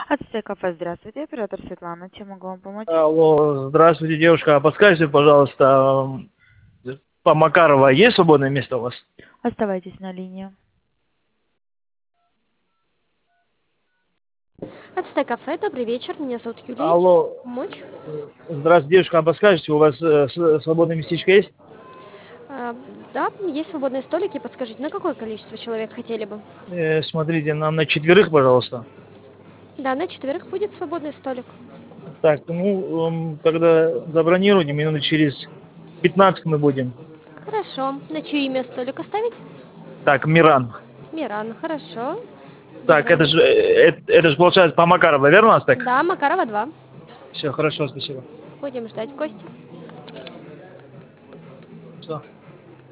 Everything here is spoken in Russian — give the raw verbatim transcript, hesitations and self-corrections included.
Ацтек кафе, здравствуйте, оператор Светлана, чем могу вам помочь? Алло, здравствуйте, девушка. А подскажите, пожалуйста, м, по Макарова есть свободное место у вас? Оставайтесь на линии. Ацтек кафе, добрый вечер, меня зовут Юлия. Алло, Помочь? э, здравствуйте, девушка. А подскажите, у вас э, с- свободное местечко есть? А, да, есть свободные столики, подскажите, на какое количество человек хотели бы? Э, смотрите, нам на четверых, пожалуйста. Да, на четверых будет свободный столик. Так, ну, м, тогда забронируйте, минуты через пятнадцать мы будем. Хорошо. На чье имя столик оставить? Так, Миран. Миран, хорошо. Так, это Забрали. же, э, это, это же получается по Макарова, верно у нас так? Да, Макарова два. Все, хорошо, спасибо. Будем ждать гостя. Все.